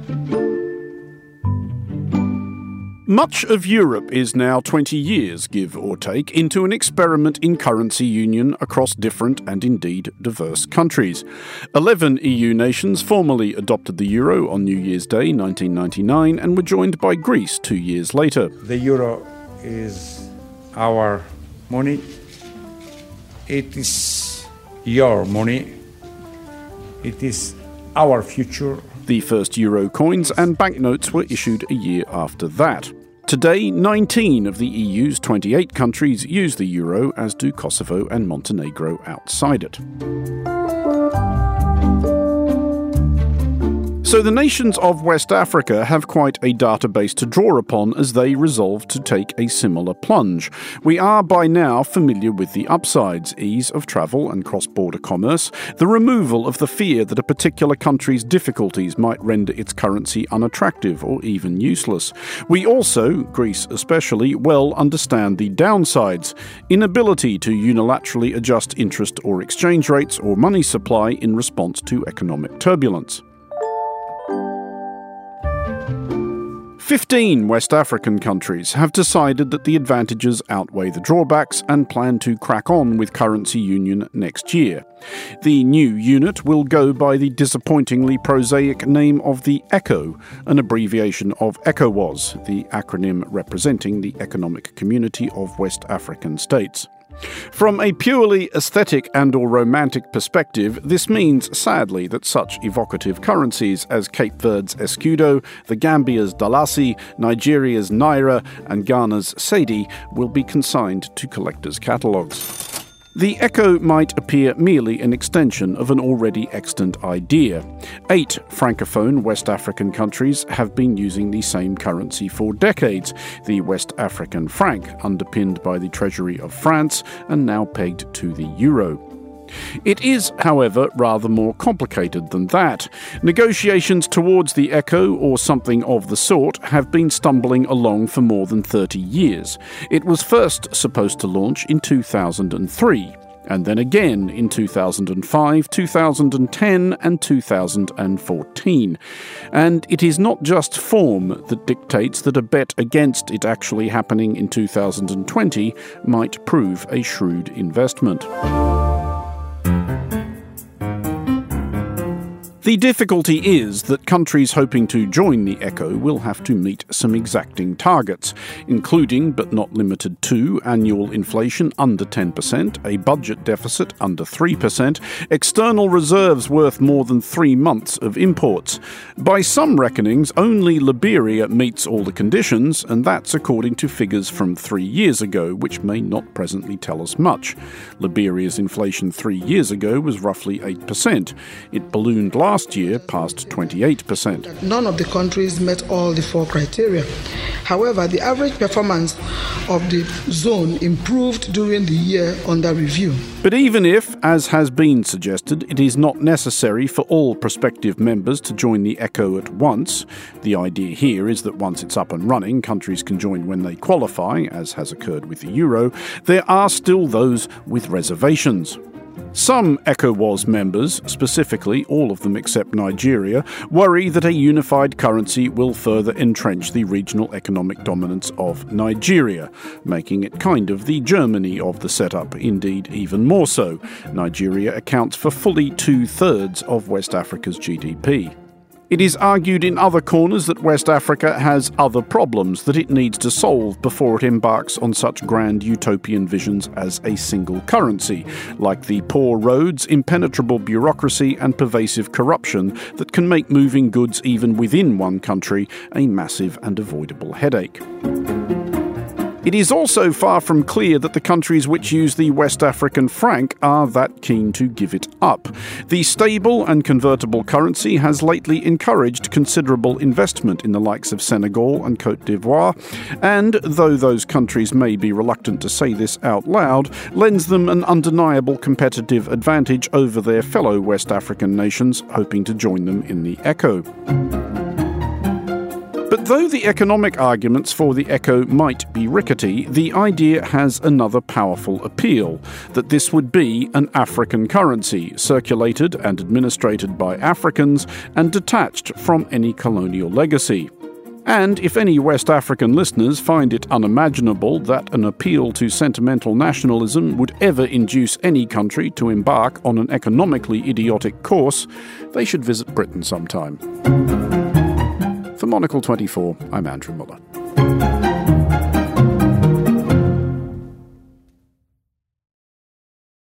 Much of Europe is now 20 years, give or take, into an experiment in currency union across different and indeed diverse countries. 11 EU nations formally adopted the euro on New Year's Day 1999 and were joined by Greece 2 years later. The euro is our money. It is your money. It is our future. The first euro coins and banknotes were issued a year after that. Today, 19 of the EU's 28 countries use the euro, as do Kosovo and Montenegro outside it. So the nations of West Africa have quite a database to draw upon as they resolve to take a similar plunge. We are by now familiar with the upsides: ease of travel and cross-border commerce, the removal of the fear that a particular country's difficulties might render its currency unattractive or even useless. We also, Greece especially, well understand the downsides: inability to unilaterally adjust interest or exchange rates or money supply in response to economic turbulence. 15 West African countries have decided that the advantages outweigh the drawbacks and plan to crack on with currency union next year. The new unit will go by the disappointingly prosaic name of the ECO, an abbreviation of ECOWAS, the acronym representing the Economic Community of West African States. From a purely aesthetic and/or romantic perspective, this means, sadly, that such evocative currencies as Cape Verde's Escudo, the Gambia's Dalasi, Nigeria's Naira, and Ghana's Cedi will be consigned to collectors' catalogues. The ECO might appear merely an extension of an already extant idea. 8 francophone West African countries have been using the same currency for decades, the West African franc, underpinned by the Treasury of France and now pegged to the euro. It is, however, rather more complicated than that. Negotiations towards the ECO, or something of the sort, have been stumbling along for more than 30 years. It was first supposed to launch in 2003, and then again in 2005, 2010 and 2014. And it is not just form that dictates that a bet against it actually happening in 2020 might prove a shrewd investment. The difficulty is that countries hoping to join the ECO will have to meet some exacting targets, including, but not limited to, annual inflation under 10%, a budget deficit under 3%, external reserves worth more than 3 months of imports. By some reckonings, only Liberia meets all the conditions, and that's according to figures from 3 years ago, which may not presently tell us much. Liberia's inflation 3 years ago was roughly 8%. It ballooned last year past 28%. None of the countries met all the 4 criteria. However, the average performance of the zone improved during the year under review. But even if, as has been suggested, it is not necessary for all prospective members to join the ECO at once, the idea here is that once it's up and running, countries can join when they qualify, as has occurred with the euro, there are still those with reservations. Some ECOWAS members, specifically all of them except Nigeria, worry that a unified currency will further entrench the regional economic dominance of Nigeria, making it kind of the Germany of the setup, indeed even more so. Nigeria accounts for fully 2/3 of West Africa's GDP. It is argued in other corners that West Africa has other problems that it needs to solve before it embarks on such grand utopian visions as a single currency, like the poor roads, impenetrable bureaucracy and pervasive corruption that can make moving goods even within one country a massive and avoidable headache. It is also far from clear that the countries which use the West African franc are that keen to give it up. The stable and convertible currency has lately encouraged considerable investment in the likes of Senegal and Côte d'Ivoire, and, though those countries may be reluctant to say this out loud, lends them an undeniable competitive advantage over their fellow West African nations hoping to join them in the ECO. But though the economic arguments for the echo might be rickety, the idea has another powerful appeal, that this would be an African currency, circulated and administrated by Africans and detached from any colonial legacy. And if any West African listeners find it unimaginable that an appeal to sentimental nationalism would ever induce any country to embark on an economically idiotic course, they should visit Britain sometime. For Monocle 24, I'm Andrew Muller.